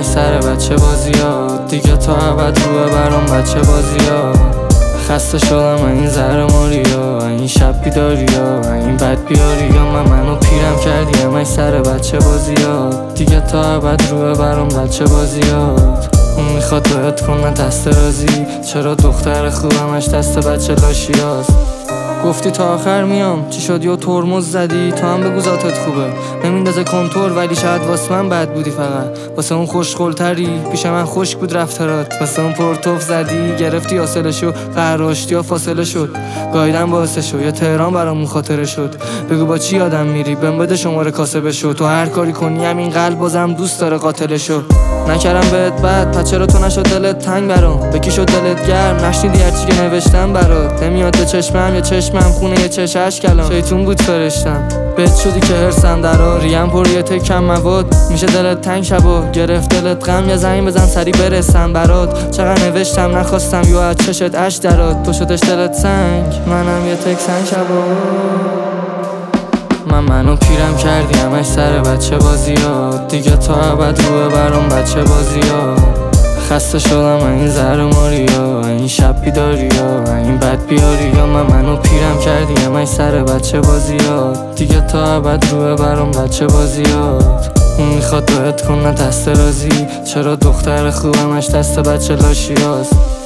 همش سر بچه بازیا، دیگه تا ابد روه برام بچه بازیا. خسته شدم این زهر ماریا، این شب بیداریا، این بد بیاریا. منو پیرم کردی همش سر بچه بازیات، دیگه تا ابد روه برام بچه بازیات. اون میخواد باید کنه دست رازی، چرا دختر خوبمش دست بچه لاشیاست. گفتی تا آخر میام، چی شد یا ترمز زدی؟ تو هم بگو ذاتت خوبه، نمیندازه کنتور ولی شاید واسه من بد بودی. فقط واسه اون خوشقلتری پیش من خشک بود رفتارات، واسه اون پرتوف زدی گرفتی حاصلشو، قهراشتی یا فاصله شد. گایدن باعث شو یا تهران برامون خاطره شد. بگو با چی آدم میری بهم بده شماره کاسبه شو. تو هر کاری کنی همین قلب بازم دوست داره قاتلشو. نکردم بهت بد پس چرا تو نشد دلت تنگ برام؟ به کی شد دلت گرم نشنیدی هرچی که نوشتم برات؟ نمیاد به چشمم یا چشمم خونه یه چشش کلام، شیطون بود فرشتم. بهت شدی که هرسم درا، ریم پر یه تکم مواد. میشه دلت تنگ شبا گرفت دلت غم، یا زنگ بزن سری برسم برات. چقدر نوشتم نخواستم یا از چشت اش درات، تو شدش دلت سنگ منم یه تک سنگ شبا. منو پیرم کردی همش سر بچه بازیات، دیگه تا ابد روه برام بچه بازیات. خسته شدم این زهر ماریا، این شب بیداریا، این بد بیاریا. منو پیرم کردی همش سر بچه بازیات، دیگه تا ابد روه برام بچه بازیات. اون میخواد باید کنه دست رازی، چرا دختر خوبمش دست بچه لاشیاست.